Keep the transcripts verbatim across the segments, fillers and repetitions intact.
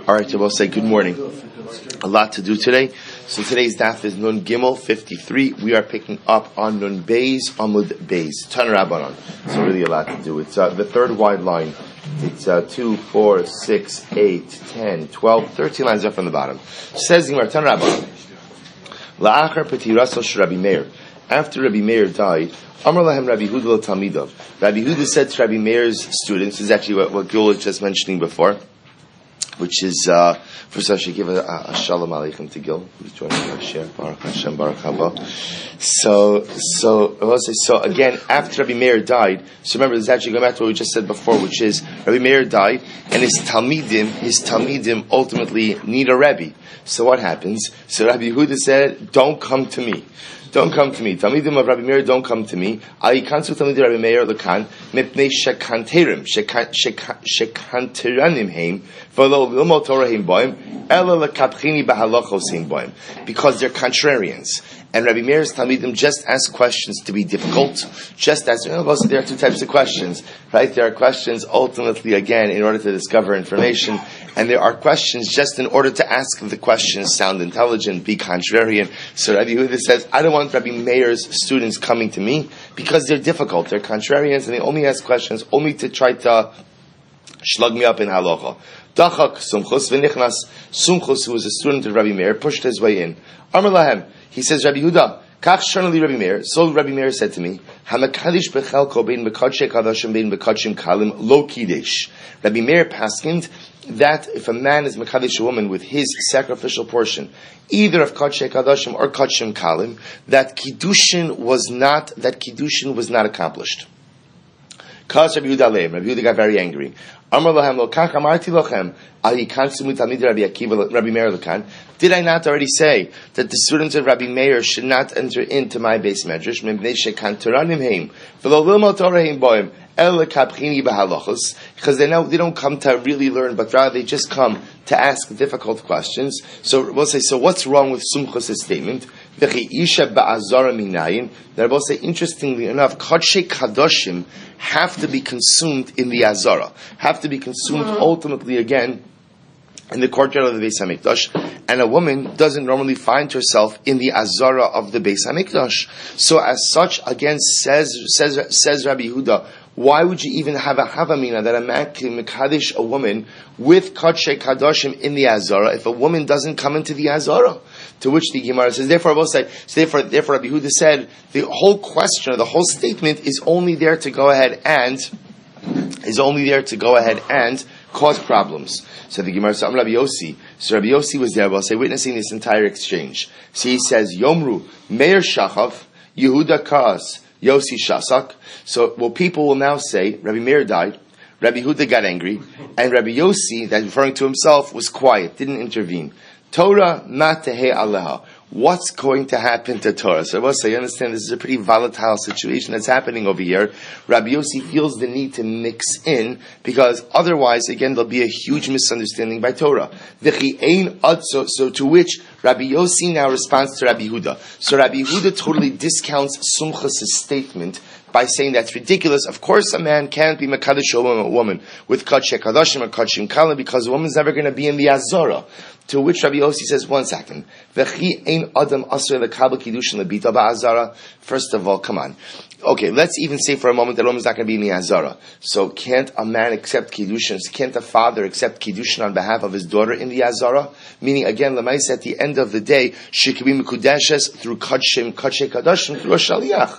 All right, I will say good morning. A lot to do today. So today's daf is Nun Gimel fifty-three. We are picking up on Nun Beis Amud Beis. Tan Rabbanon. So really a lot to do. It's uh, the third wide line. It's uh, two, four, six, eight, ten, twelve, thirteen lines up from the bottom. Says Gemara Tan Rabbanon. La'achar petiraso sh'Rabbi Meir. After Rabbi Meir died, Amar lahem Rabbi Huda l'Talmidav. Rabbi Huda said to Rabbi Meir's students, this is actually what, what Gil was just mentioning before, which is, uh, first I should give a, a, a shalom aleichem to Gil, who's joining our share, Baruch Hashem, Baruch Haba. So, so, I will say, so again, after Rabbi Meir died, so remember, this is actually going back to what we just said before, which is, Rabbi Meir died, and his Talmidim, his Talmidim ultimately need a Rebbe. So what happens? So Rabbi Yehuda said, don't come to me. Don't come to me. Talmidim of Rabbi Meir, don't come to me. I kansu Talmidim Rabbi Meir lekan mipnei shekanterim shekanteranim heim v'lo l'mo Torah heim boim ela lekapchini b'halachos heim boim, because they're contrarians. And Rabbi Meir's Talmidim just ask questions to be difficult. Just as, you know, there are two types of questions, right? There are questions ultimately, again, in order to discover information, and there are questions just in order to ask the questions, sound intelligent, be contrarian. So Rabbi Yehuda says, I don't want Rabbi Meir's students coming to me because they're difficult, they're contrarians, and they only ask questions only to try to shlug me up in halacha. Dachak Sumchus v'nichnas. Sumchus, who was a student of Rabbi Meir, pushed his way in. Amar lahem. He says, Rabbi Yehuda, Kach Shernali Rabbi Meir. So Rabbi Meir said to me, Hamakadish bechelko bein mekadshe kadashim bein mekadshim kalim lo kidesh. Rabbi Meir paskined that if a man is mekadish a woman with his sacrificial portion, either of kadshe kadashim or kadshim kalim, that kiddushin was not that kiddushin was not accomplished. Kaz Rabbi Yehuda aleim. Rabbi Yehuda got very angry. Amar lahem lo kach amarti lochem ahi kansumu talmid Rabbi Akiva Rabbi Meir lekan. Did I not already say that the students of Rabbi Meir should not enter into my base medrash? Mibnei shekanteranim heim v'lo l'mo Torah heim boim el lekapchini b'halachos, because they know they don't come to really learn, but rather they just come to ask difficult questions. So we'll say, so what's wrong with Sumchus' statement? V'chi isha ba'azara minayin. That we'll say, interestingly enough, kadshe kadoshim have to be consumed in the azara, have to be consumed ultimately again in the courtyard of the Beis Hamikdash, and a woman doesn't normally find herself in the azara of the Beis Hamikdash. So as such, again, says says says Rabbi Yehuda, why would you even have a havamina that a man can mekadesh a woman with kadshe kadoshim in the azara if a woman doesn't come into the azara? To which the Gemara says, therefore, I will say, so therefore, therefore, Rabbi Yehuda said the whole question or the whole statement is only there to go ahead and is only there to go ahead and cause problems. So the Gemara said, Rabbi Yossi. So Rabbi Yossi was there, I will say, witnessing this entire exchange. So he says, Yomru Meir Shachav Yehuda Kaas Yossi Shasak. So well, people will now say Rabbi Meir died, Rabbi Yehuda got angry, and Rabbi Yossi, that referring to himself, was quiet, didn't intervene. Torah matehe aleha. What's going to happen to Torah? So I will say, you understand, this is a pretty volatile situation that's happening over here. Rabbi Yossi feels the need to mix in, because otherwise, again, there'll be a huge misunderstanding by Torah. So, so to which Rabbi Yossi now responds to Rabbi Yehuda. So Rabbi Yehuda totally discounts Sumchus' statement by saying that's ridiculous. Of course, a man can't be mekadesh a woman with kadshe kadashim or kadshim kalim, because a woman's never going to be in the azara. To which Rabbi Yossi says, one second. First of all, come on. Okay, let's even say for a moment that a woman's not going to be in the azara. So can't a man accept kiddushin? Can't a father accept kiddushin on behalf of his daughter in the azara? Meaning, again, lemaisa, at the end of the day, she could be mikudeshes through kadshim, kadshe kadashim, through a shaliach.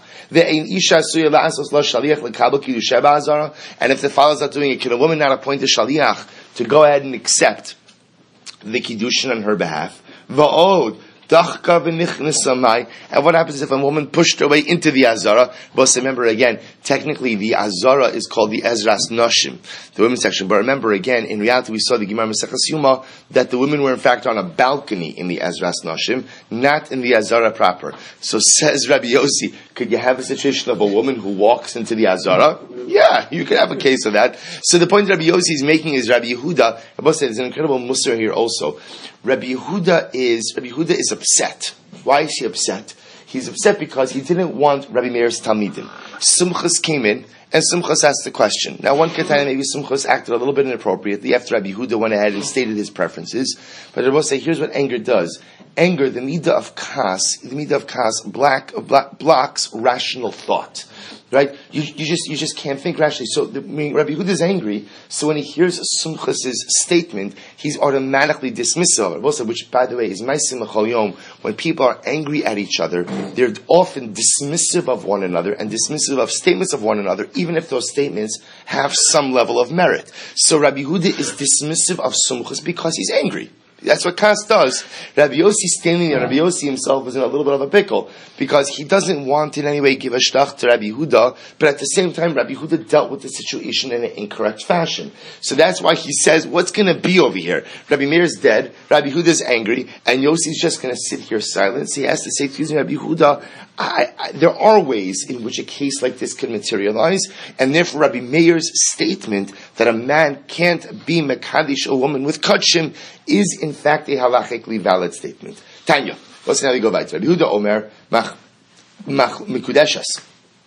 And if the father's not doing it, can a woman not appoint a shaliach to go ahead and accept the kiddushin on her behalf? Va'od. And what happens if a woman pushed her way into the Azara? But remember again, technically the Azara is called the Ezras Nashim, the women's section. But remember again, in reality we saw the Gemara Maseches Yuma that the women were in fact on a balcony in the Ezras Nashim, not in the Azara proper. So says Rabbi Yossi, could you have a situation of a woman who walks into the Azara? Yeah, you could have a case of that. So the point Rabbi Yossi is making is Rabbi Yehuda, I must say there's an incredible musar here also. Rabbi Yehuda is, Rabbi Yehuda is upset. Why is he upset? He's upset because he didn't want Rabbi Meir's Talmidim. Sumchus came in And Simchas asked the question. Now, one can tell maybe Simchas acted a little bit inappropriately after Rabbi Yehuda went ahead and stated his preferences. But I will say, here's what anger does. Anger, the midah of kas, the midah of kas, black, black, blocks rational thought. Right? You, you just you just can't think rationally. So the, I mean, Rabbi Yehuda is angry, so when he hears Simchas' statement, he's automatically dismissive of it. Which, by the way, is Ma'asim L'Chol Yom. When people are angry at each other, they're often dismissive of one another and dismissive of statements of one another, even if those statements have some level of merit. So Rabbi Yehuda is dismissive of Simchas because he's angry. That's what Kas does. Rabbi Yossi standing there, Rabbi Yossi himself was in a little bit of a pickle because he doesn't want in any way give a shtach to Rabbi Yehuda, but at the same time, Rabbi Yehuda dealt with the situation in an incorrect fashion. So that's why he says, what's going to be over here? Rabbi Meir is dead, Rabbi Yehuda is angry, and Yossi's just going to sit here silent. So he has to say, excuse me, Rabbi Yehuda, I, I, there are ways in which a case like this can materialize, and therefore Rabbi Meir's statement that a man can't be mekadesh a woman with kachim is in fact a halachically valid statement. Tanya, let's now go back to Rabbi Yehuda Omer mach mach mikudeshas.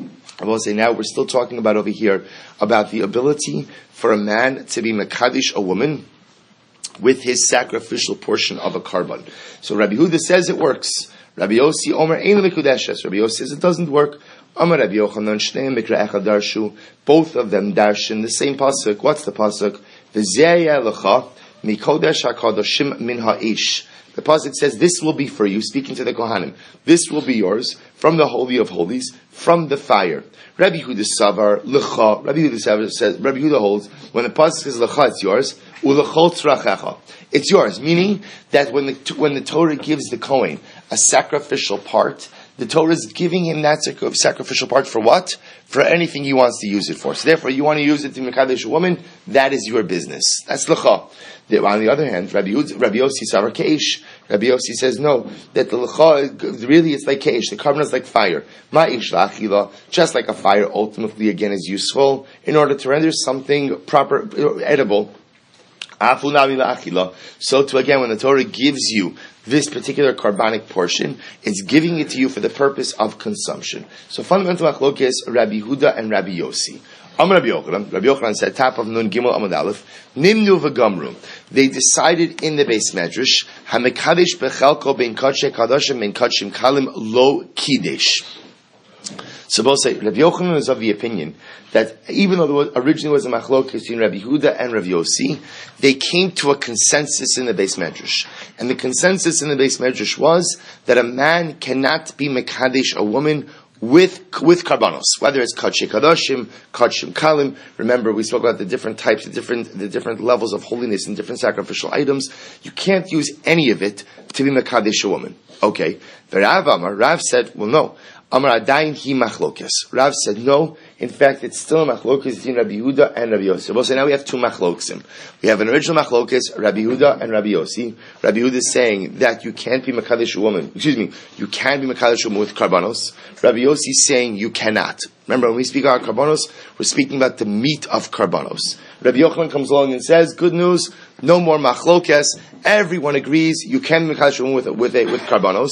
I will say now we're still talking about over here about the ability for a man to be mekadesh a woman with his sacrificial portion of a carbon. So Rabbi Yehuda says it works. Rabbi Yossi Omer ein mikudeshes. Rabbi Yossi says it doesn't work. Omer Rabbi Yochanan shneim mikra echad darshu. Both of them darshan the same pasuk. What's the pasuk? V'zeh lecha mikodesh hakadoshim min ha'ish. The pasuk says, "This will be for you." Speaking to the Kohanim, this will be yours from the holy of holies, from the fire. Rabbi Yehuda Savar lecha. Rabbi Yehuda Savar says. Rabbi Yehuda holds when the pasuk says lecha, it's yours. Ulechol tzrachecha. It's yours, meaning that when the when the Torah gives the Kohen a sacrificial part, the Torah is giving him that sacrificial part for what? For anything he wants to use it for. So therefore, you want to use it to mekadesh a woman, that is your business. That's lecha. On the other hand, Rabbi Yossi, Rabbi Yossi Savar Keish. Rabbi Yossi says no, that the lecha, really it's like keish, the carbon is like fire. Ma'ish la'achila, just like a fire ultimately again is useful in order to render something proper, edible. So to again, when the Torah gives you this particular carbonic portion, it's giving it to you for the purpose of consumption. So fundamental machlokes is Rabbi Yehuda and Rabbi Yossi. Amar Rabbi Yochanan, Rabbi Yochanan said, top of Nun Gimel Amud Aleph, Nimnu v'Gamru. They decided in the base medrash, Hamekadesh bechelko ben kadshe kadashim ben kadshim kalim lo kidesh. So both say, Rabbi Yochanan is of the opinion that even though there was, originally was a machlokes between Rabbi Yehuda and Rabbi Yossi, they came to a consensus in the base medrash. And the consensus in the base medrash was that a man cannot be mekadesh a woman with with karbanos, whether it's kadshe kadashim, kadshim kalim. Remember, we spoke about the different types, the different the different levels of holiness and different sacrificial items. You can't use any of it to be mekadesh a woman. Okay, the Rav Amar, Rav said, well, no. Amar Adayin hi machlokes. Rav said no. In fact, it's still a machlokes between Rabbi Yehuda and Rabbi Yossi. So now we have two machlokesim. We have an original machlokes, Rabbi Yehuda and Rabbi Yossi. Rabbi Yehuda is saying that you can't be mekadesh a woman. Excuse me, you can be mekadesh a woman with karbanos. Rabbi Yossi is saying you cannot. Remember, when we speak about karbanos, we're speaking about the meat of karbanos. Rabbi Yochanan comes along and says, "Good news, no more machlokes. Everyone agrees you can be mekadesh a woman with with a, with karbanos."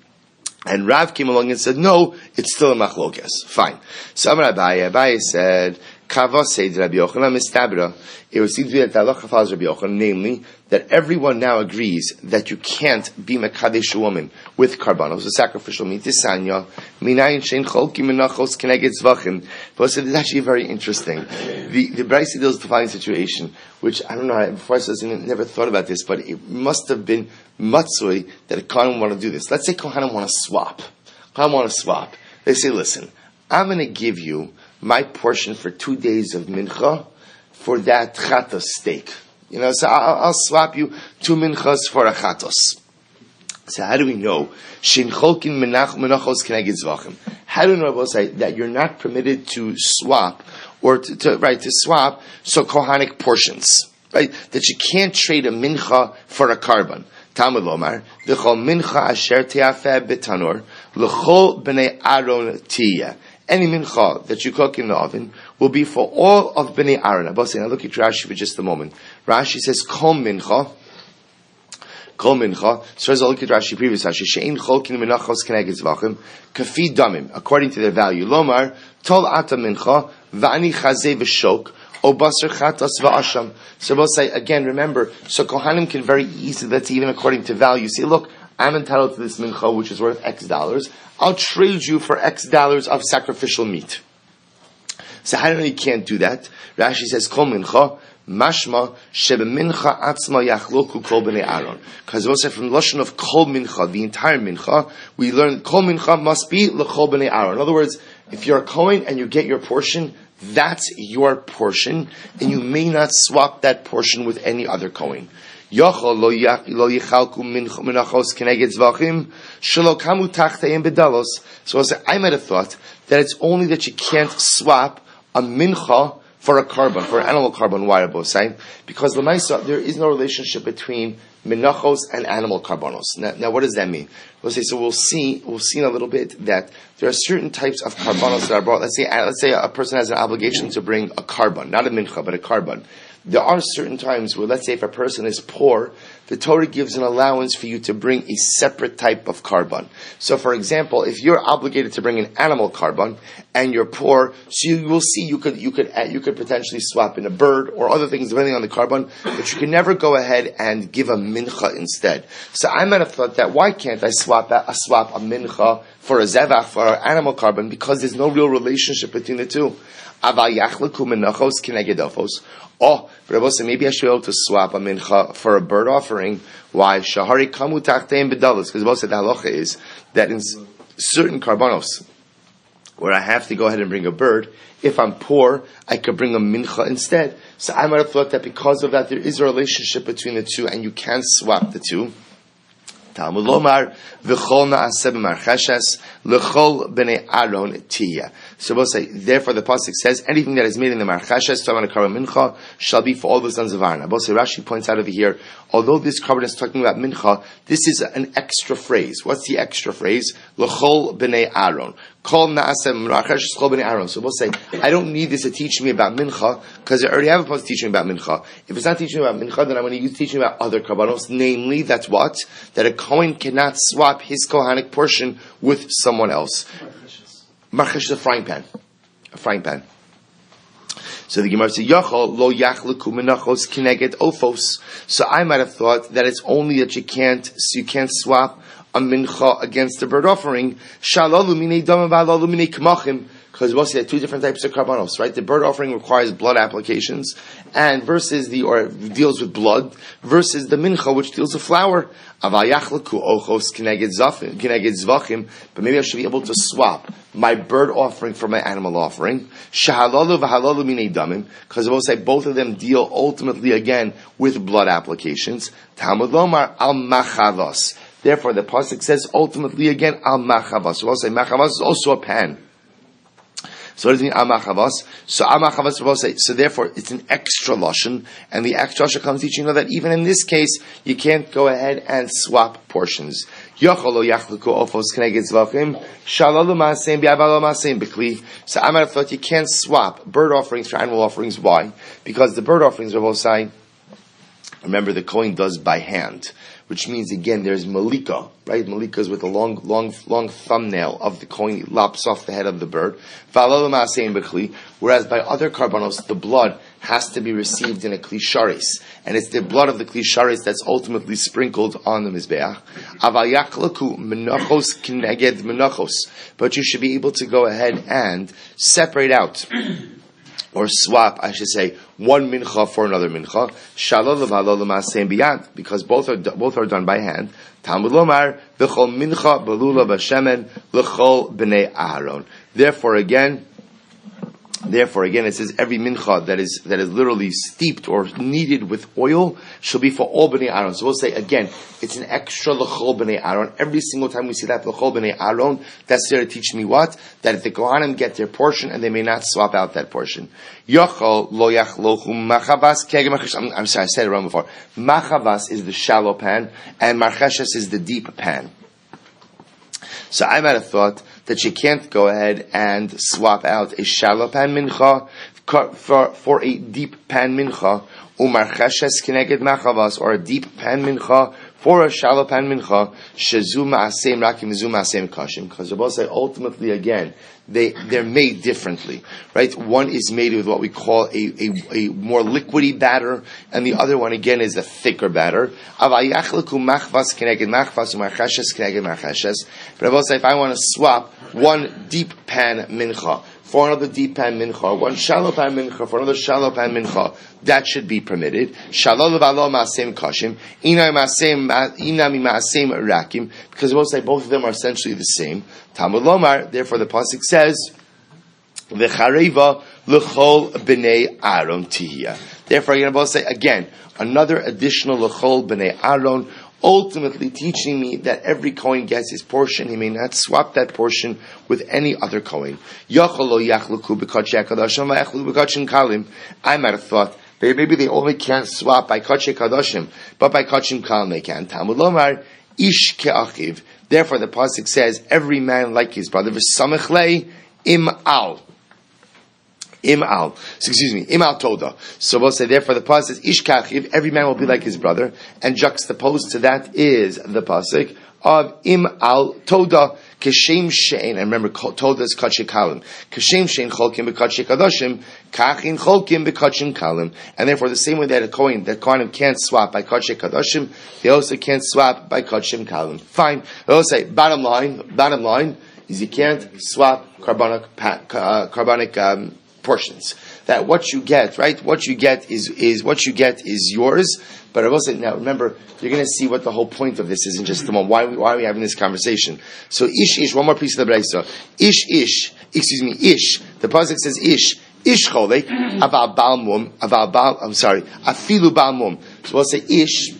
And Rav came along and said, no, it's still a machlokes. Fine. So Amar Abaye, Abaye said, Kava said Rabbi Yochanan mistabra. It would seem to be that the halacha follows Rabbi Yochanan, namely, that everyone now agrees that you can't be mekadesh a woman with karbanos, a sacrificial meat. Tisanya, minayin shein cholki menachos keneged zvachim. But it's actually very interesting. The the Braisa deals with the following situation, which I don't know. Before I said, I never thought about this, but it must have been matzui that a kohen want to do this. Let's say kohanim want to swap. Kohanim want to swap. They say, listen, I'm going to give you my portion for two days of mincha for that chatos steak. You know, so I'll, I'll swap you two minchas for a chatos. So how do we know? Shincholkin menachos keneged zvachim. How do we know that you're not permitted to swap or to, to right to swap so kohanic portions, right? That you can't trade a mincha for a carbon. Talmud Lomar v'chol mincha asher te'afeh betanor l'chol b'nei Aaron tiyeh. Any mincha that you cook in the oven will be for all of Bnei Aaron. Now look at Rashi for just a moment. Rashi says, Kol mincha, Kol mincha. So as I look at Rashi previous Rashi, she'ein cholkin minachos keneged zvachim kafi damim, according to their value. Lomar tol ata mincha va'ani chazeh v'shok o basar chatas va'asham. So we'll say again. Remember, so kohanim can very easily. That's even according to value. Say, look, I'm entitled to this mincha, which is worth X dollars. I'll trade you for X dollars of sacrificial meat. So how do you know you can't do that? Rashi says, Kol mincha, mashma, shebe mincha atzma yachloku kol b'nei Aaron. Because also from the lashon of kol mincha, the entire mincha, we learn kol mincha must be l'kol b'nei Aaron. In other words, if you're a Kohen and you get your portion, that's your portion, and you may not swap that portion with any other Kohen. Yochol lo yichalku minachos keneged zvachim shelo kamu tachteim bedalos. So I might have thought that it's only that you can't swap a mincha for a carbon, for an animal carbon. Why are both saying? Because l'maisa, there is no relationship between minachos and animal carbonos. Now, now, what does that mean? We'll say, so we'll see, we'll see in a little bit that there are certain types of carbonos that are brought. Let's say, let's say a person has an obligation to bring a carbon, not a mincha, but a carbon. There are certain times where, let's say, if a person is poor, the Torah gives an allowance for you to bring a separate type of carbon. So, for example, if you're obligated to bring an animal carbon and you're poor, so you will see you could you could you could potentially swap in a bird or other things depending on the carbon, but you can never go ahead and give a mincha instead. So, I might have thought that why can't I swap a, a swap a mincha for a zevach for an animal carbon, because there's no real relationship between the two. Aval yachleku minachos kinegedofos. Oh, Rabbi said, maybe I should be able to swap a mincha for a bird offering. Why? Shahari kamu tachteim bedalos. Because Rabbi said the halacha is that in certain carbonos, where I have to go ahead and bring a bird, if I'm poor, I could bring a mincha instead. So I might have thought that because of that, there is a relationship between the two, and you can swap the two. Talmud Lomar v'chol na'aseh b'marcheshes l'chol b'nei Aaron tiyah. So we'll say, therefore the pasuk says, anything that is made in the marcheshes, talmud carbon mincha, shall be for all the sons of Aaron. We'll say, Rashi points out over here, although this carbon is talking about mincha, this is an extra phrase. What's the extra phrase? L'chol b'nei Aaron. Kol na'aseh b'marcheshes l'chol b'nei Aaron. So we'll say, I don't need this to teach me about mincha, because I already have a pasuk teaching me about mincha. If it's not teaching me about mincha, then I'm going to use teaching about other carbonos, namely, that's what? That a Kohen cannot swap his Kohanic portion with someone else. Marchesh is a frying pan. A frying pan. So the Gemara says, Yachol lo yachleku menachos kineged ofos. So I might have thought that it's only that you can't, so you can't swap a mincha against a bird offering. Shalalu minei dama v'alalu minei k'machim. Because we'll see there are two different types of carbonos, right? The bird offering requires blood applications, and versus the, or deals with blood, versus the mincha, which deals with flour. But maybe I should be able to swap my bird offering for my animal offering. Because we'll say both of them deal ultimately again with blood applications. Talmud Lomar al machavos. Therefore, the pasuk says ultimately again al machavos. So we'll say machavos is also a pan. So what does it mean, amachavas? So amachavas will say, so therefore it's an extra lashon, and the extra lashon comes teaching you that even in this case, you can't go ahead and swap portions. So I might have thought you can't swap bird offerings for animal offerings. Why? Because the bird offerings are both saying, remember the Kohen does by hand, which means again there's malika, right? Malika is with a long, long, long thumbnail of the Kohen. He lops off the head of the bird. Whereas by other carbonos, the blood has to be received in a klisharis, and it's the blood of the klisharis that's ultimately sprinkled on the mizbeach. But you should be able to go ahead and separate out, or swap, I should say, one mincha for another mincha. Because both are both are done by hand. Talmud Lomar v'chol mincha belula b'shemen l'chol b'nei Aaron. Therefore, again. Therefore, again, it says every mincha that is that is literally steeped or kneaded with oil shall be for all b'nei Aaron. So we'll say again, it's an extra l'chol b'nei Aaron. Every single time we see that l'chol b'nei Aaron, that's there to teach me what? That if the Kohanim get their portion and they may not swap out that portion. Yochol lo yachlochu machavas kegem marchesh. I'm, I'm sorry, I said it wrong before. Machavas is the shallow pan, and marcheshes is the deep pan. So I might have thought that you can't go ahead and swap out a shallow pan mincha for, for a deep pan mincha, umarcheshes kineged machavas, or a deep pan mincha For a shalopan mincha, shezu ma'asem rakim zu ma'asem kashim, because Rabbi say ultimately again, they, they're made differently, right? One is made with what we call a, a, a more liquidy batter, and the other one again is a thicker batter. But Rabbi say if I want to swap one deep pan mincha for another deep pan mincha, one shallow pan mincha for another shallow pan mincha, that should be permitted. Shalom v'alo ma'asem kashim, inami ma'asem inami ma'asem rakim, because we'll say both of them are essentially the same. Talmud Lomar, therefore the pasuk says, v'chareva l'chol b'nei Aaron tihya. Therefore, you're going to say again another additional l'chol b'nei Aaron, ultimately teaching me that every Kohen gets his portion. He may not swap that portion with any other Kohen. I might have thought that maybe they only can't swap by Kachei Kadoshim, but by Kachim Kalim they can. Talmud Lomar, Ish ke'achiv. Therefore the pasuk says, every man like his brother, v'samech lei im al. Im al. So, excuse me, im al toda. So we'll say, therefore the pasuk says, Ish ke'achiv, every man will be like his brother, and juxtaposed to that is the pasuk of im al toda. Kashem shein, and remember, told us kachei kalim. Kashem shein cholkim bekachei kadoshim, kachin cholkim bekachim kalim. And therefore, the same way that a kohen, that kohen can't swap by kachei kadoshim, they also can't swap by kachim kalim. Fine. They'll say, bottom line, bottom line is you can't swap carbonic, uh, carbonic um, portions. That what you get, right? What you get is is what you get is yours. But I will say now, remember, you're going to see what the whole point of this is in just a moment. Why, why are we having this conversation? So, ish, ish, one more piece of the Braisa. Ish, ish, excuse me, ish. The pasuk says ish, ish cholek, aval bal mum, aval bal, I'm sorry, afilu bal mum. So we'll say ish,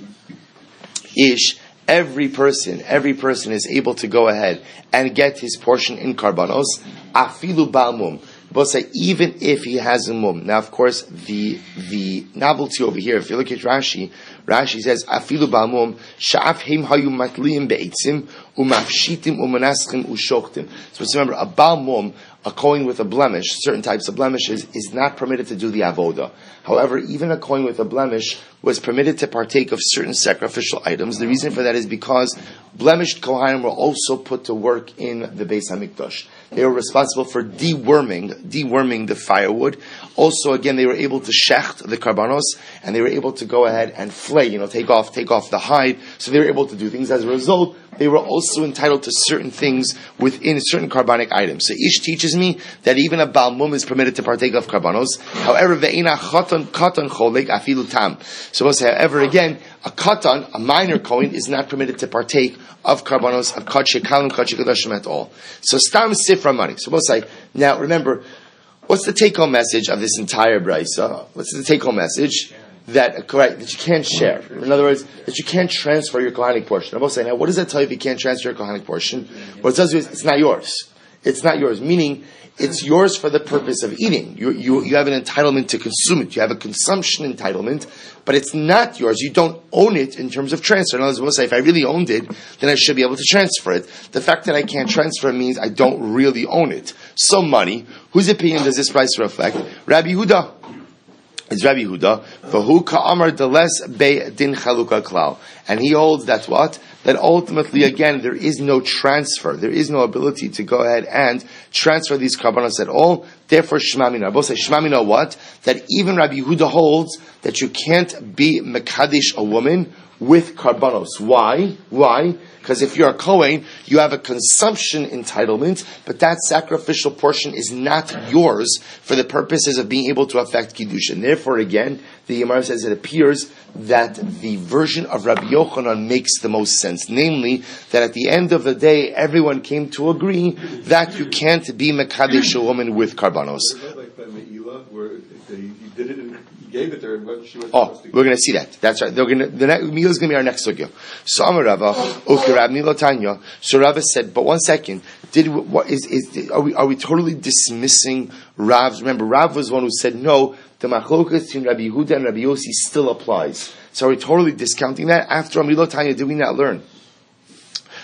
ish, every person, every person is able to go ahead and get his portion in karbanos, afilu bal mum. We'll say even if he has a mum. Now, of course, the the novelty over here, if you look at Rashi, Rashi says, "Afilu ba'mum sha'af him hayu matliim be'etzim umafshitim umanaschim ushochtim." So remember, a ba'mum, a kohen with a blemish, certain types of blemishes, is not permitted to do the avoda. However, even a kohen with a blemish was permitted to partake of certain sacrificial items. The reason for that is because blemished kohanim were also put to work in the Beis Hamikdash. They were responsible for deworming, deworming the firewood. Also, again, they were able to shecht the karbanos, and they were able to go ahead and flay, you know, take off, take off the hide. So they were able to do things. As a result, they were also entitled to certain things within certain carbonic items. So Ish teaches me that even a Baal Mum is permitted to partake of karbanos. However, ve'ina chatan katan choleg afilu tam. So we'll say, however, again, a katan, a minor kohen, is not permitted to partake of karbanos, of kachei kalim, kachei kadashim at all. So stam sifra money. So we'll say, now remember, what's the take-home message of this entire brisa? What's the take-home message? That, correct, that you can't share. In other words, that you can't transfer your kohanic portion. I'm saying, now what does that tell you if you can't transfer your kohanic portion? What it tells you is it's not yours. It's not yours, meaning it's yours for the purpose of eating. You, you, you have an entitlement to consume it. You have a consumption entitlement, but it's not yours. You don't own it in terms of transfer. In other words, we'll say, if I really owned it, then I should be able to transfer it. The fact that I can't transfer it means I don't really own it. So money, whose opinion does this price reflect? Rabbi Yehuda. It's Rabbi Yehuda. V'hu ka'amar deles be din chaluka klal. And he holds that what? That ultimately, again, there is no transfer. There is no ability to go ahead and transfer these karbanos at all. Therefore, shmamina. Both say shmamina what? That even Rabbi Yehuda holds that you can't be mekadesh a woman with karbanos. Why? Why? Because if you're a Kohen, you have a consumption entitlement, but that sacrificial portion is not yours for the purposes of being able to affect Kiddushin. Therefore, again, the Gemara says it appears that the version of Rabbi Yochanan makes the most sense. Namely, that at the end of the day, everyone came to agree that you can't be Mekadesh a woman with karbanos. Like the Me'ilah, where they did it and gave it there, but she was oh, to we're going to see that. That's right. They're going to, the next, Me'ilah is going to be our next sugya. So Amar Rava, okay, Rav Nilo Tanya. So Rava said, but one second, did what is is are we are we totally dismissing Rav's? Remember, Rav was the one who said no. The machlokas between Rabbi Yehuda and Rabbi Yossi still applies. So are we totally discounting that? After Amar Nilo Tanya, did we not learn?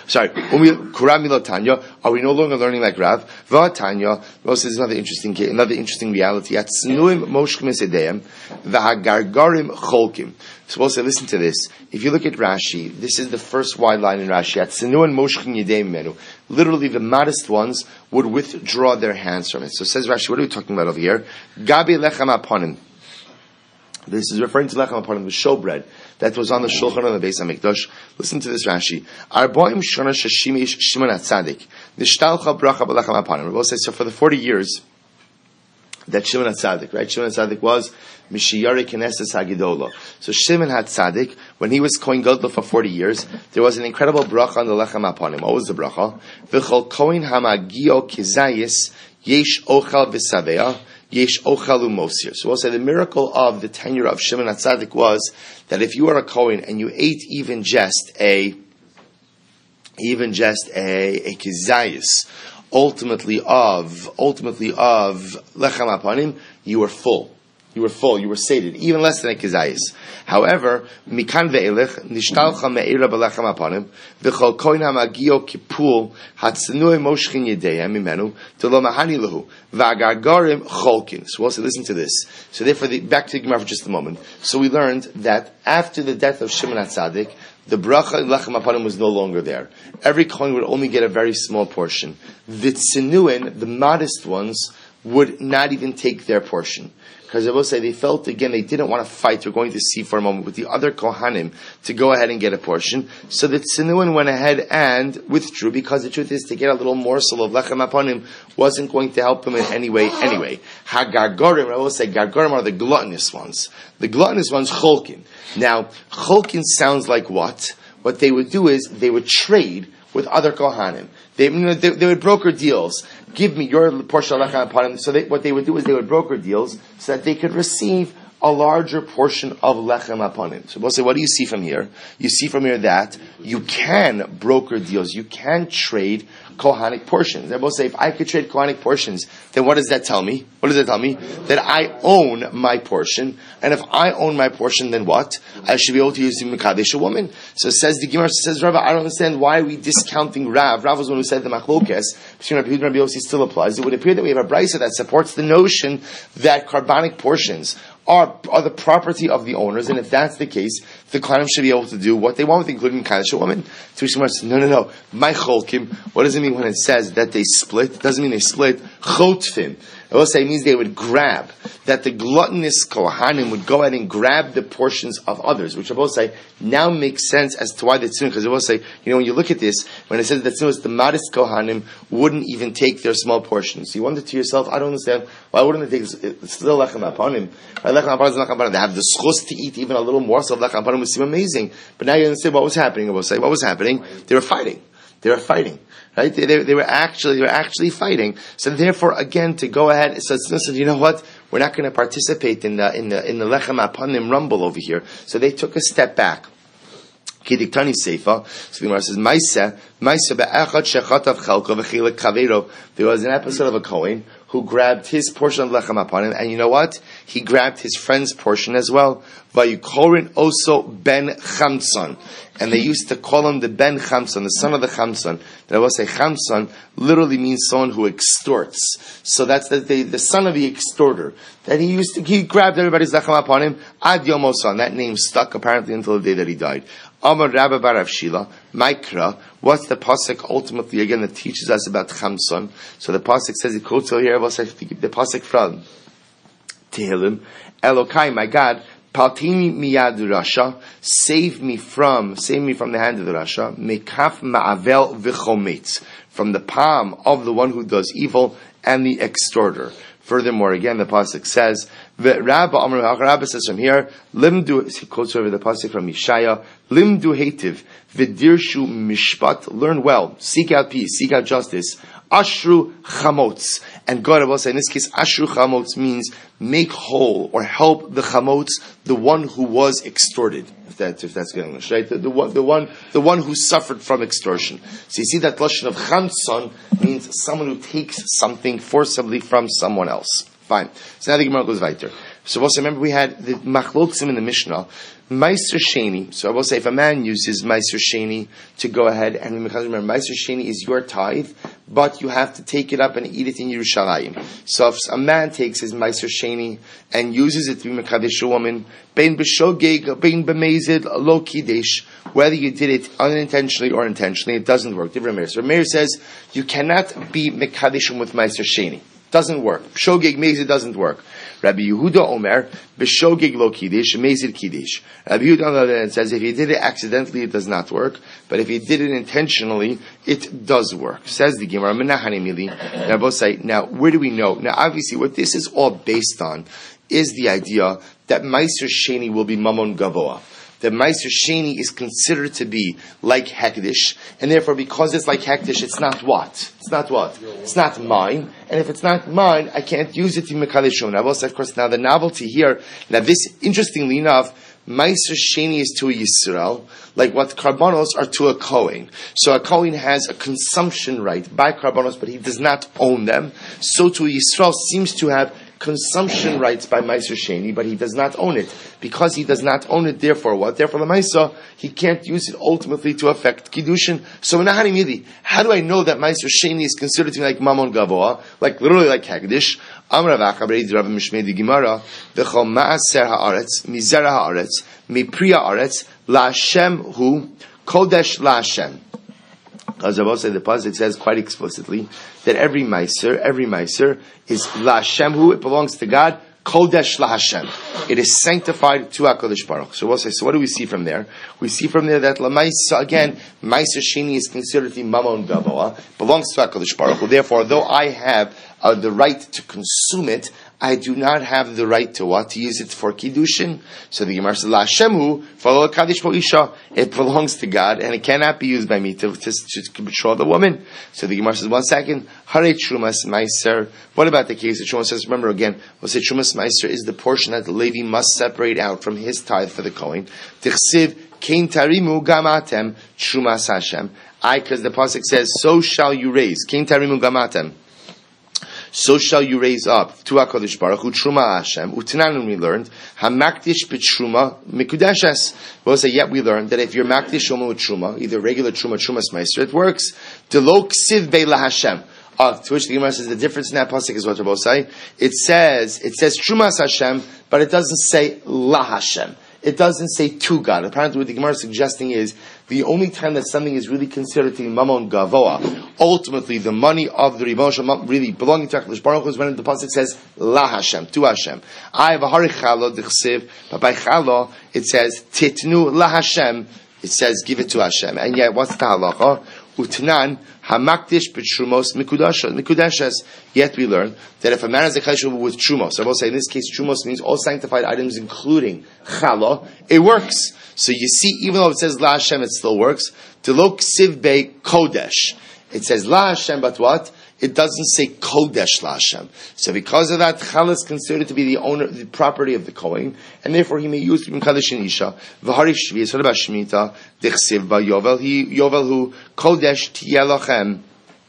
Sorry, when we Kuram Milo Tanya, are we no longer learning like Rav? Va Tanya, this is another interesting, another interesting reality. At Snuim Moshkim Esedeim, Vahagargarim Cholkim. So we'll say, listen to this. If you look at Rashi, this is the first wide line in Rashi. At Snuim Moshkim Yedeim Menu. Literally, the modest ones would withdraw their hands from it. So says Rashi, what are we talking about over here? Gabi Lechem Aponim. This is referring to lechem aponim, the showbread that was on the shulchan on the Beis Hamikdash. Listen to this Rashi. Arboim shana sheshimish Shimon HaTzadik. Nishtalcha bracha b'lechem aponim. We'll say, so for the forty years that Shimon HaTzadik, right? Shimon HaTzadik was Mishiyari Knesses Hagidola. So Shimon HaTzadik, when he was Kohen Gadol for forty years, there was an incredible bracha on the lechem aponim. What was the bracha? V'chol Kohen hamagio kizayis yesh ochal v'saveah. Yesh ochalu mosir. So we'll say the miracle of the tenure of Shimon HaTzadik was that if you are a Kohen and you ate even just a, even just a, a kizayis, ultimately of, ultimately of lechem aponim, you were full. You were full, you were sated, even less than a kizayis. However, mikan ve'elech, nishtalcha me'ira b'lechem aponim, v'chol koin ha'magio kipul, hatzenui moshchin yedehem imenu, telo mahani lehu, v'agargarim cholkin. So we'll say, listen to this. So therefore, the, back to the Gemara for just a moment. So we learned that after the death of Shimon HaTzadik, the bracha in lechem aponim was no longer there. Every kohen would only get a very small portion. The tzinuin, the modest ones, would not even take their portion. Because I will say they felt, again, they didn't want to fight. We're going to see for a moment with the other Kohanim to go ahead and get a portion. So the Tzinuin went ahead and withdrew, because the truth is to get a little morsel of Lechem Aponim wasn't going to help him in any way anyway. Ha-Gargarim, I will say, Gargarim are the gluttonous ones. The gluttonous ones, Cholkin. Now, Cholkin sounds like what? What they would do is they would trade with other Kohanim. They, you know, they, they would broker deals. Give me your portion of lechem aponim. So they, what they would do is they would broker deals so that they could receive a larger portion of lechem aponim. So we'll say, what do you see from here? You see from here that you can broker deals. You can trade Kohanic portions. And we'll say, if I could trade Kohanic portions, then what does that tell me? What does that tell me? That I own my portion. And if I own my portion, then what? I should be able to use the Mekadesh a woman. So says the Gemara, says Rav, I don't understand why are we discounting Rav. Rav was the one who said the Machlokes between Rabbi Yehuda and Rabbi Yossi still applies. It would appear that we have a brisa that supports the notion that carbonic portions are, are the property of the owners, and if that's the case, the Kohanim should be able to do what they want with, including Kaddish a woman. So we says, no, no, no. My cholkim, what does it mean when it says that they split? It doesn't mean they split. Chotfim. It will say it means they would grab, that the gluttonous Kohanim would go ahead and grab the portions of others, which I will say now makes sense as to why the Tzinu, because it will say, you know, when you look at this, when it says that Tzinu, the modest Kohanim wouldn't even take their small portions. So you wonder to yourself, I don't understand, why wouldn't they take, it's still Lechem Aponim. Lechem Aponim is Lechem Aponim. They have the schus to eat even a little morsel of Lechem Aponim would seem amazing. But now you understand what was happening. I will say, what was happening? They were fighting. They were fighting. Right? They, they, they were actually, they were actually fighting. So therefore, again, to go ahead, so it's, you know what? We're not going to participate in the, in the, in the Lechem Aponim rumble over here. So they took a step back. Kidiktani Seifa. So the Gemara says, Maisa, Maisa be'echad shechatav chelko v'chilek kaveiro. There was an episode of a Kohen who grabbed his portion of Lechem Aponim, and you know what? He grabbed his friend's portion as well. Vayukorin oso ben Chamson. And they used to call him the Ben Chamson, the son of the Chamson. That I will say Chamson literally means someone who extorts. So that's the, the, the son of the extorter. That he used to, he grabbed everybody's Lechem Aponim, ad yomosan. That name stuck apparently until the day that he died. Amar Rabba Bar Rav Shila, Maikra. What's the pasuk ultimately again that teaches us about Chamson? So the pasuk says, he quotes over here, I will say the pasuk from Tehillim, Elokai, my God, Paltini miyad Rasha, save me from, save me from the hand of the Rasha, Mekaf ma'avel v'chometz, from the palm of the one who does evil and the extorter. Furthermore, again, the pasuk says, Rabba Amar Rabba says from here, Limdu, he quotes over the pasuk from Yeshaya, Limdu hetiv, v'dirshu mishpat, learn well, seek out peace, seek out justice, Ashru chamotz. And God, I will say, in this case, Ashru chamotz means make whole or help the chamotz, the one who was extorted. If that's if that's good English, right? The, the one, the one, the one who suffered from extortion. So you see that lashon of chamson means someone who takes something forcibly from someone else. Fine. So now the Gemara goes weiter. So also remember we had the machloksim in the Mishnah. Meiser Sheni. So I will say, if a man uses Meiser Sheni to go ahead and remember, Meiser Sheni is your tithe, but you have to take it up and eat it in Yerushalayim. So if a man takes his Meiser Sheni and uses it to be mekadesh a woman, bein b'shogeg, bein b'mezid, lo kiddush, whether you did it unintentionally or intentionally, it doesn't work. Different Meir. So Meir says you cannot be mekadeshim with Meiser Sheni. Doesn't work. Shogeg mezid doesn't work. Rabbi Yehuda Omer, b'shogeg lo kiddush, mezid kiddush. Rabbi Yehuda on the other hand says if you did it accidentally, it does not work. But if you did it intentionally, it does work. Says the Gemara, menachani mili. Now both say, now where do we know? Now obviously what this is all based on is the idea that Meiser Sheni will be mamon gavoa. The Meiser Sheni is considered to be like Hekdesh, and therefore because it's like Hekdesh, it's not what? It's not what? It's not mine, and if it's not mine, I can't use it to Mekadeshon. Now, of course, now the novelty here, now this, interestingly enough, Meiser Sheni is to a Yisrael, like what Karbanos are to a Kohen. So a Kohen has a consumption right by Karbanos, but he does not own them. So to a Yisrael seems to have consumption rights by Meiser Sheni, but he does not own it. Because he does not own it, therefore what? Therefore the Meiser, he can't use it ultimately to affect Kiddushin. So Nahani Mili, how do I know that Meiser Sheni is considered to be like Mamon Gavoa, like literally like Hagdish? Amar Rav Acha Rav Mishmei di Gemara, V'chol Ma'aser Haaretz, Mizera Haaretz, Mipriya Haaretz, LaHashem Hu, Kodesh LaHashem. As I will say, the pasuk says quite explicitly that every meiser, every meiser is LaHashem Hu, it belongs to God, Kodesh LaHashem. It is sanctified to HaKadosh Baruch. So we'll say, so what do we see from there? We see from there that LaMaisa, again, Meiser Sheni is considered to be Mamon Gavoa, belongs to HaKadosh Baruch. Therefore, though I have uh, the right to consume it, I do not have the right to what? To use it for Kiddushin. So the Gemara says, LaHashemu, follow Kaddish Bo'isha. It belongs to God, and it cannot be used by me to, to, to control the woman. So the Gemara says, one second, Hare Trumas Meiser. What about the case of Trumas says, remember again, we'll say Trumas Meiser is the portion that the Levi must separate out from his tithe for the Kohen. Tichsiv, Kein Tarimu Gamatem, Trumas Hashem. I, because the Pasuk says, so shall you raise. Kein Tarimu Gamatem. So shall you raise up to HaKadosh Baruch Hu Truma Hashem. Utanan we learned Hamakdish b'Truma Mikudeshes. We'll say, yet we learned that if you're Makdish Shoma with Truma, either regular Truma, Trumas Meiser, it works. Delo Ksiv Bei LaHashem. Uh, to which the Gemara says the difference in that pasuk is what Rabbi say. It says it says Trumas Hashem, but it doesn't say La Hashem. It doesn't say to God. Apparently, what the Gemara is suggesting is the only time that something is really considered to be Mamon Gavoa, ultimately the money of the Ribono Shel Olam really belonging to HaKadosh Baruch Hu, is when the pasuk says La Hashem, to Hashem. I have a Hari Chalo D'chsiv, but by Chalo it says Titnu La Hashem. It says give it to Hashem, and yet what's the halacha? Utnan hamakdish b'trumos mikudeshes. Yet we learn that if a man has a cheshul with trumos, I will say in this case trumos means all sanctified items, including challah. It works. So you see, even though it says La Hashem, it still works. Delok siv be kodesh. It says La Hashem, but what? It doesn't say Kodesh La Hashem. So because of that, Challah is considered to be the owner, the property of the Kohen, and therefore he may use it in Kadesh and Isha. V'harif Shvi, what about Shemitah? Dichsiv ba Yovel, he, Yovel hu, Kodesh tiyelochem.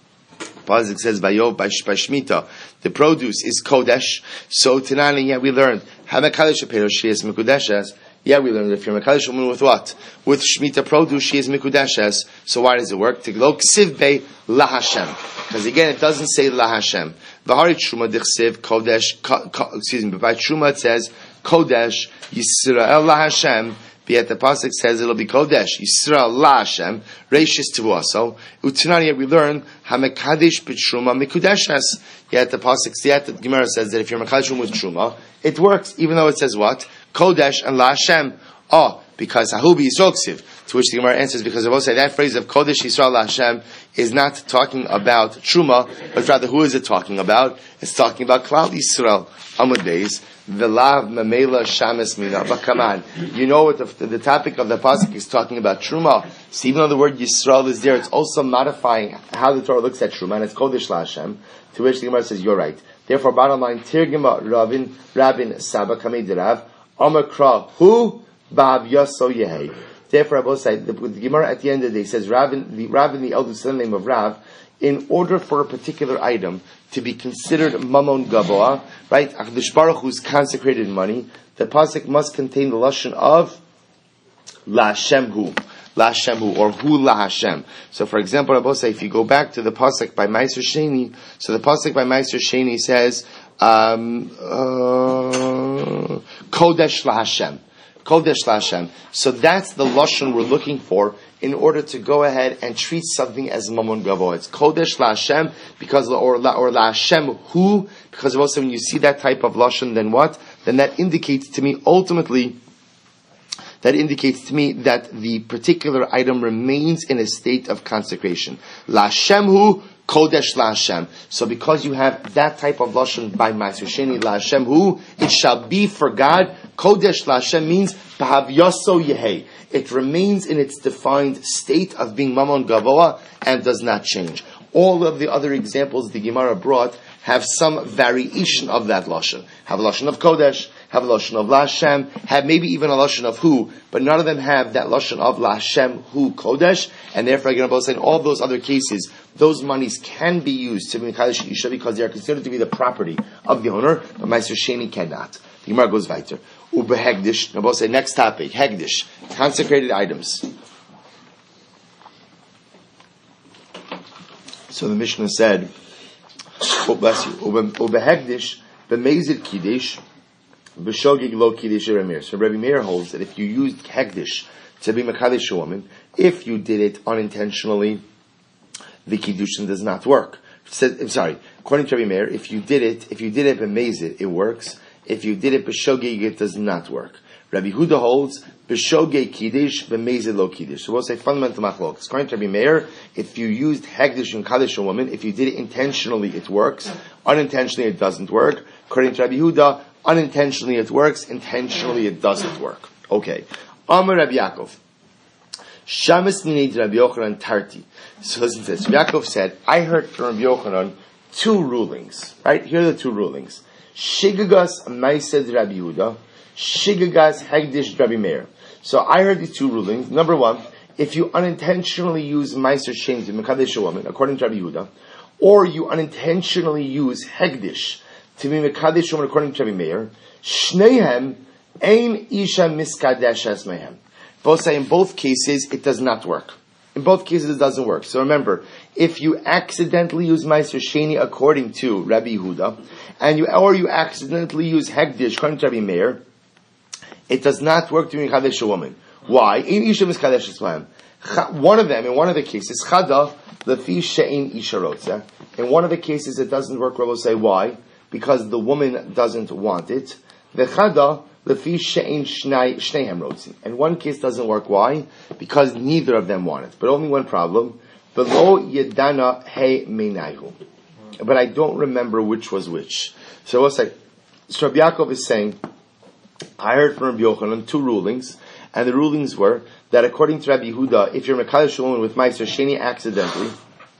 Pasuk says by Yov, by Shemitah, the produce is Kodesh. So Tanani, yeah, we learned, Hamakadesh Apero, she is Mekudeshes. Yeah, we learned that if you're Mekadesh woman with what? With Shemitah produce, she is Mikudeshes. So why does it work? Tiglok Siv Bei La Hashem. Because again, it doesn't say La Hashem. V'hari Truma Dichsiv Kodesh, ko, ko, excuse me, but by Truma it says Kodesh Yisrael La Hashem. But yet the pasuk says it'll be Kodesh Yisrael La Hashem. Reishis Tivuaso. Utanani, yet we learn Hamekadesh B'Truma Mikudeshes. Yet the pasuk, yet the Gemara says that if you're Mekadesh woman with Truma, it works, even though it says what? Kodesh and La Hashem. Oh, because Hahubi Yisrael Ksiv. To which the Gemara answers, because I will say that phrase of Kodesh Yisrael La Hashem is not talking about Truma, but rather who is it talking about? It's talking about Klal Yisrael. Amud Beis. V'lav Mamela Shames Mina. But come on. You know what the, the topic of the pasuk is talking about Truma. So even though the word Yisrael is there, it's also modifying how the Torah looks at Truma, and it's Kodesh La Hashem. To which the Gemara says, you're right. Therefore, bottom line, Tirgima Rabin, Rabin Saba Kamei Derav, Omakra, who? Bab Yaso Yehei. Therefore, I will say, the, the Gemara at the end of the day says, Ravin, the Ravin, the eldest son name of Rav, in order for a particular item to be considered Mamon Gavoa, right? HaKadosh Baruch Hu's consecrated money, the pasuk must contain the lashon of La Hashem hu. La Hashem hu, or hu la Hashem. So for example, Rabbi say, if you go back to the pasuk by Meiser Sheni, so the pasuk by Meiser Sheni says, um, uh, Kodesh la Hashem. Kodesh la Hashem. So that's the lashon we're looking for in order to go ahead and treat something as mamon gavo. It's Kodesh la Hashem, because, or la, or la Hashem hu, because also when you see that type of lashon, then what? Then that indicates to me, ultimately, that indicates to me that the particular item remains in a state of consecration. La Hashem hu, Kodesh la Hashem. So because you have that type of lashon by Ma'aser Sheni, La Hashem hu, it shall be for God. Kodesh la Hashem means Pahavyaso Yehei. It remains in its defined state of being Mamon Gavoa and does not change. All of the other examples the Gemara brought have some variation of that lashon. Have a lashon of Kodesh, have a lashon of La Hashem, have maybe even a lashon of Hu, but none of them have that lashon of La Hashem Hu Kodesh, and therefore, again, in all those other cases, those monies can be used to be Mekadesh Isha because they are considered to be the property of the owner, but Meiser Sheni cannot. The Gemara goes weiter. Ube Hegdish, Rabbi say, next topic, Hegdish, consecrated items. So the Mishnah said, oh bless you, Ube Hegdish, B'mezid Kiddush, B'shogig lo Kiddush Remir. So Rabbi Meir holds that if you used Hegdish to be Mekadesh a woman, if you did it unintentionally, the Kiddushin does not work. I'm sorry, according to Rabbi Meir, if you did it, if you did it B'mezid, it works. If you did it b'shogeg, it does not work. Rabbi Huda holds b'shogeg kiddush b'mezid lo kiddush. So we'll say fundamental machlokes. According to Rabbi Meir, if you used hegdish and kaddish a woman, if you did it intentionally, it works. Unintentionally, it doesn't work. According to Rabbi Huda, unintentionally it works. Intentionally, it doesn't work. Okay. Amar Rabbi Yaakov. Shamis minid Rabbi Yochanan tarti. So listen to this. Yaakov said, I heard from Rabbi Yochanan two rulings. Right? Here are the two rulings. Shigagas Maised Rabbi Yehuda, Shigagas Hegdish Rabbi Meir. So I heard these two rulings. Number one, if you unintentionally use Meiser Sheni to Mekadesh a woman, according to Rabbi Yehuda, or you unintentionally use Hegdish to be Mekadesh a woman, according to Rabbi Meir, Shnehem Ein Isha Miskadesh Esmehem. Both say in both cases it does not work. In both cases it doesn't work. So remember, if you accidentally use Meiser Sheni according to Rabbi Yehuda, and you or you accidentally use Hegdish according to Rabbi Meir, it does not work to be Mekadesh a woman. Why? In Isha Miskadesh Esmehem. One of them, in one of the cases, Chada Lefi She'in Isha Rotza. In one of the cases it doesn't work. We'll say why? Because the woman doesn't want it. The Chada Lefi She'in Shnehem Rotzin. And one case doesn't work. Why? Because neither of them want it. But only one problem. Below Yedana He Meinaihu. But I don't remember which was which. So what's like? So Rabbi Yaakov is saying, I heard from Rabbi Yochanan two rulings, and the rulings were that according to Rabbi Yehuda, if you're Mekadesh a woman with Meiser Sheni accidentally,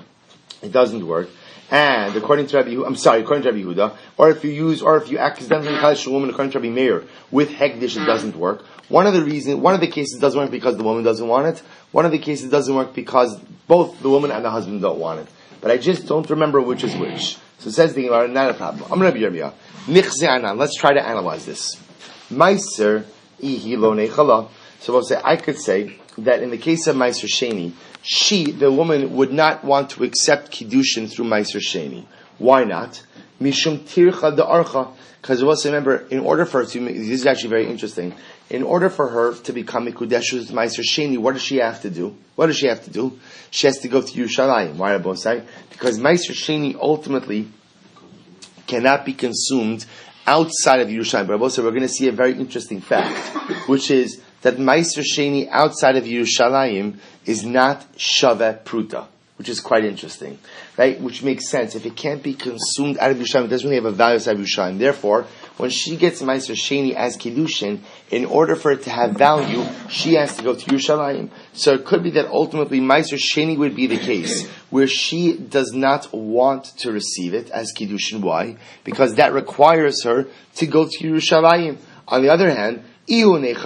it doesn't work. And according to Rabbi, I'm sorry, according to Rabbi Yehuda, or if you use, or if you accidentally Mekadesh a woman according to Rabbi Meir with Hegdish, it doesn't work. One of the reasons, one of the cases doesn't work because the woman doesn't want it. One of the cases doesn't work because both the woman and the husband don't want it. But I just don't remember which is which. So it says the Gemara, not a problem. I'm Rabbi Yirmiyah. Nichze anan. Let's try to analyze this. Meiser ihi lo nechala. So we'll say, I could say that in the case of Meiser Sheni, she, the woman, would not want to accept Kiddushin through Meiser Sheni. Why not? Mishum tircha de archa. Because we'll say, remember, in order for her to, this is actually very interesting, in order for her to become Mikudesh with Meiser Sheni, what does she have to do? What does she have to do? She has to go to Yerushalayim. Why Rabbi say? Because Meiser Sheni ultimately cannot be consumed outside of Yerushalayim. But Rabbi say we're going to see a very interesting fact, which is that Meiser Sheni outside of Yerushalayim is not Shaveh Pruta, which is quite interesting, right? Which makes sense. If it can't be consumed out of Yerushalayim, it doesn't really have a value outside of Yerushalayim. Therefore, when she gets Meiser Sheni as Kiddushin, in order for it to have value, she has to go to Yerushalayim. So it could be that ultimately Meiser Sheni would be the case, where she does not want to receive it as Kiddushin. Why? Because that requires her to go to Yerushalayim. On the other hand, on the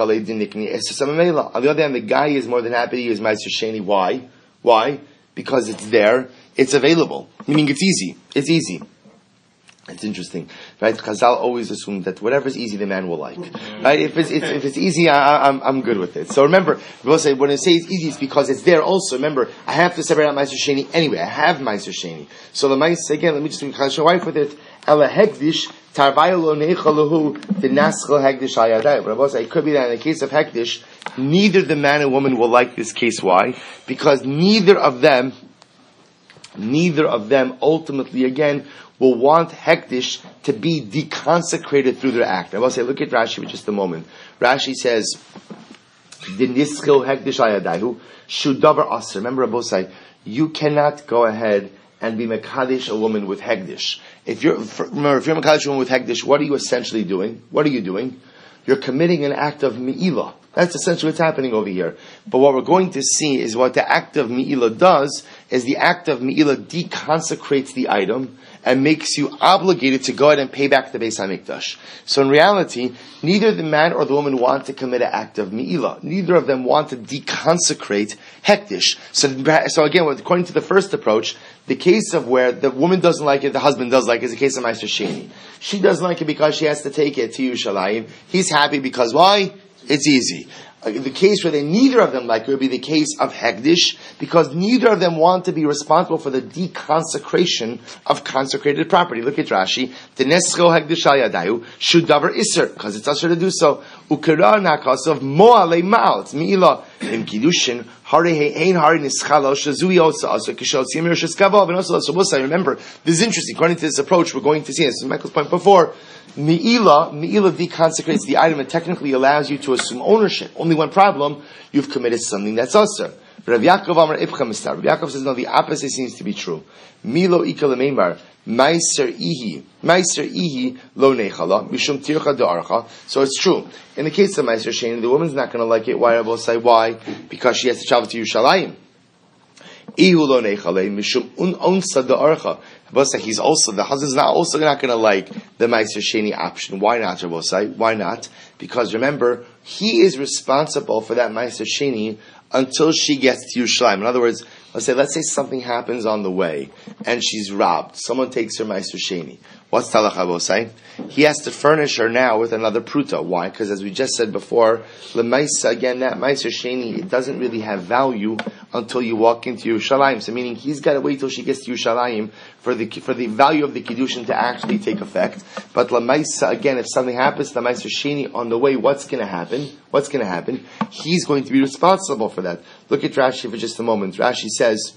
other hand, the guy is more than happy to use Meiser Sheni. Why? Why? Because it's there, it's available. Meaning it's easy. It's easy. It's interesting, right? Chazal always assume that whatever's easy, the man will like, right? If it's, it's if it's easy, I, I'm I'm good with it. So remember, we'll say when I say it's easy, it's because it's there. Also, remember, I have to separate out Meiser Sheni anyway. I have Meiser Sheni. So the Meiser again, let me just make a wife with it. Ela hekdish tarvayu lo neichalahu the naschal hekdish hayadai. But I will say it could be that in the case of hekdish, neither the man and woman will like this case. Why? Because neither of them, neither of them ultimately again will want hekdish to be deconsecrated through their act. I will say, look at Rashi for just a moment. Rashi says, "The niskil hekdish ayadahu shudavar aser." Remember, Abosai, you cannot go ahead and be mekadesh a woman with hekdish. If you're remember, if you're mekadesh a woman with hekdish, what are you essentially doing? What are you doing? You're committing an act of me'ilah. That's essentially what's happening over here. But what we're going to see is what the act of me'ilah does is the act of me'ilah deconsecrates the item and makes you obligated to go ahead and pay back the Beis HaMikdash. So in reality, neither the man or the woman want to commit an act of me'ilah. Neither of them want to deconsecrate hekdish. So, so again, according to the first approach, the case of where the woman doesn't like it, the husband does like it, is the case of Meiser Sheni. She doesn't like it because she has to take it to Yerushalayim. He's happy because why? It's easy. Uh, the case where they neither of them like it would be the case of hekdish, because neither of them want to be responsible for the deconsecration of consecrated property. Look at Rashi. The nescho hekdish al yadayu should davar iser, because it's usher to do so. Ukera nakas of mo'ale ma'al. It's mi'ilah in kiddushin. Remember, this is interesting. According to this approach, we're going to see, this is Michael's point before, Me'ilah, Me'ilah deconsecrates the item and technically allows you to assume ownership. Only one problem, you've committed something that's usher. Rav Yaakov Amar Ibcha Mistar. Rav Yaakov says, no, the opposite seems to be true. Milo Ika Lemeimar, Meiser Ihi, Meiser Ihi Lo Nechala, Mishum Tircha De'archa. So it's true. In the case of Meiser Sheni, the woman's not going to like it. Why? I will say why? Because she has to travel to Yerushalayim. Ihu Lo Nechala, Mishum Unsa De'archa. Rabosai, he's also, the husband's not also not going to like the Meiser Sheni option. Why not, Rabosai? Why not? Because remember, he is responsible for that Meiser Sheni until she gets to Yerushalayim. In other words, let's say, let's say something happens on the way, and she's robbed. Someone takes her Meiser Sheni. What's Talach Abosai? He has to furnish her now with another pruta. Why? Because as we just said before, Lemaisa, again, that Meiser Sheni, it doesn't really have value until you walk into Yerushalayim. So meaning he's got to wait till she gets to Yerushalayim for the for the value of the Kiddushin to actually take effect. But Lemaisa, again, if something happens to Meiser Sheni on the way, what's going to happen? What's going to happen? He's going to be responsible for that. Look at Rashi for just a moment. Rashi says,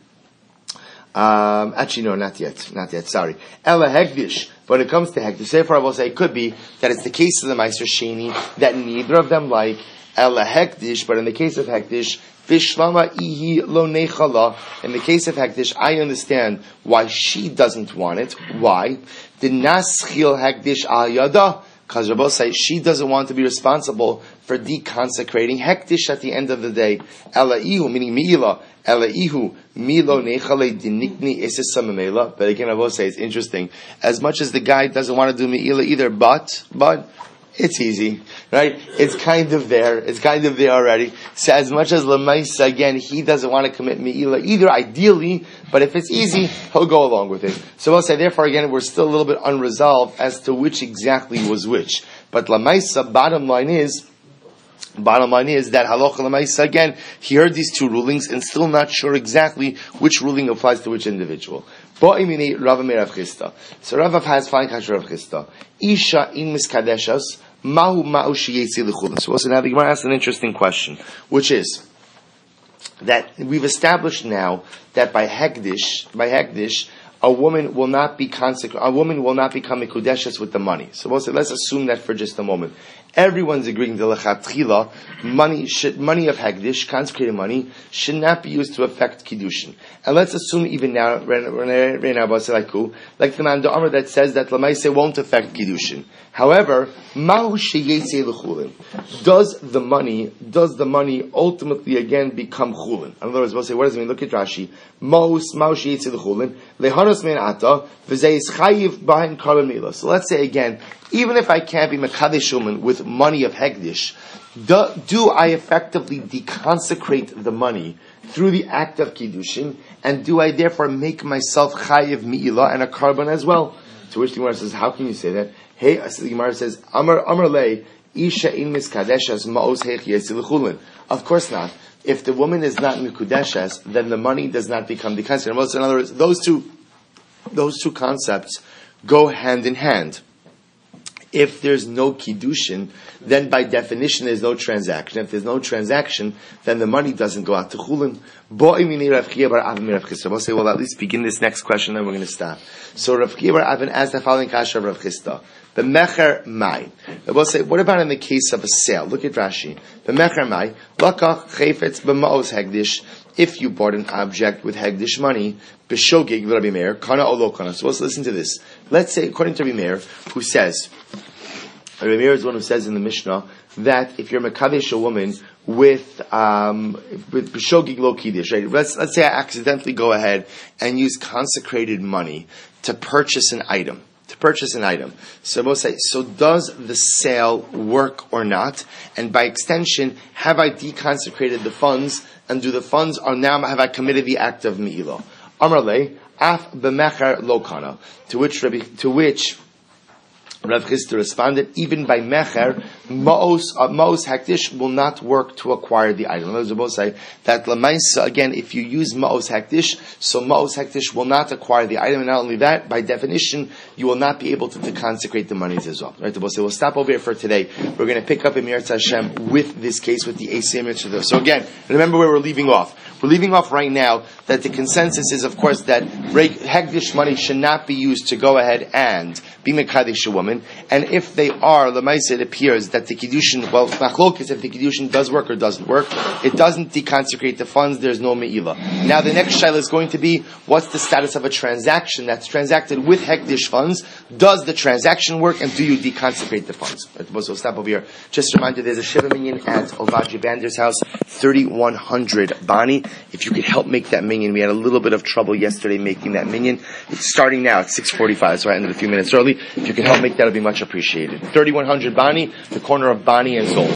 Um, actually, no, not yet, not yet. Sorry. Ella hekdish. When it comes to hekdish, therefore I will say it could be that it's the case of the Meiser Sheni that neither of them like Ella hekdish. But in the case of hekdish, vishlama ihi lo nechala. In the case of hekdish, I understand why she doesn't want it. Why? The naschil hekdish al yada. Because Rabbi says she doesn't want to be responsible for deconsecrating hekdish at the end of the day. Elaihu, meaning mi'ilah. Elaihu, milo nechale dinikni isisamamela. But again, Rabbi says it's interesting. As much as the guy doesn't want to do mi'ilah either, but, but, it's easy, right? It's kind of there. It's kind of there already. So as much as Lamaisa, again, he doesn't want to commit Me'ilah either, ideally, but if it's easy, he'll go along with it. So I'll say, therefore, again, we're still a little bit unresolved as to which exactly was which. But Lamaisa, bottom line is, bottom line is that Halacha Lamaisa, again, he heard these two rulings and still not sure exactly which ruling applies to which individual. So Rav has fine kasher Rav Chisda. Isha in miskadeshas. Mahu ma'u sheyetzi l'chula. So also now the Gemara asks an interesting question, which is that we've established now that by hekdish, by hekdish, a woman will not be consec- a woman will not become mikudeshes with the money. So we'll say, let's assume that for just a moment. Everyone's agreeing that lechatchila, money should, money of hekdish, consecrated money, should not be used to affect kiddushin. And let's assume even now, like the man Amr that says that lamaise won't affect kiddushin. However, mahu sheyetze l'chulin. Does the money, does the money ultimately again become chulin? In other words, we'll say, what does it mean? Look at Rashi. Mahu sheyetze l'chulin, lehanos mein ata, v'zeh is chayiv b'hain karban milah. So let's say again, even if I can't be mekadesh woman with money of hekdish, do, do I effectively deconsecrate the money through the act of kiddushin, and do I therefore make myself chayiv mi'ilah and a karban as well? To which the Gemara says, how can you say that? Hey, the Gemara says, Amar Amar Le Isha in miskadeshes ma'os heich. Of course not. If the woman is not mikudeshes, then the money does not become deconsecrated. In other words, those two, those two concepts go hand in hand. If there's no kiddushin, then by definition there's no transaction. If there's no transaction, then the money doesn't go out to chulin. We'll say, well, at least begin this next question, then we're going to stop. So Rav Chia bar Avin asked the following kasha of Rav Chisda. The mecher mai. We'll say, what about in the case of a sale? Look at Rashi. The mecher mai. Lakach chayfetz b'ma'os hegdish. If you bought an object with hegdish money, b'shogig Rabbi Meir, kana o lo kana. So let's listen to this. Let's say, according to Rabbi Meir, who says, Rabbi Meir is the one who says in the Mishnah that if you're mekadesh a woman with um with b'shogig lo kiddush, right? Let's let's say I accidentally go ahead and use consecrated money to purchase an item. To purchase an item. So we'll say, so does the sale work or not? And by extension, have I deconsecrated the funds? And do the funds are now have I committed the act of mi'ilo? Amar le af b'mecher lo kana. To which Rabbi, to which Rav Chisda responded, even by mecher, ma'os uh, ma'os hektish will not work to acquire the item. Those both say that lamaisa, again, if you use ma'os hektish, so ma'os hektish will not acquire the item, and not only that, by definition, you will not be able to, to consecrate the monies as well. Right? The both say, we'll stop over here for today. We're going to pick up in Mir Hashem with this case, with the A C M Mitzvah. So again, remember where we're leaving off. We're leaving off right now that the consensus is, of course, that hektish money should not be used to go ahead and be mekadesh a woman. And if they are, lemaisa, it appears that the kiddushin, well, machlokes, if the kiddushin does work or doesn't work, it doesn't deconsecrate the funds, there's no me'ilah. Now the next shaila is going to be, what's the status of a transaction that's transacted with hektish funds? Does the transaction work, and do you deconsecrate the funds? So we'll stop over here. Just a reminder, there's a Shiva Minyan at Ovadia Bander's house, thirty-one hundred Bani. If you could help make that minyan, we had a little bit of trouble yesterday making that minyan. It's starting now at six forty-five, so I ended a few minutes early. If you can help make that, it'll be much appreciated. thirty-one hundred Bani, the corner of Bani and Zol.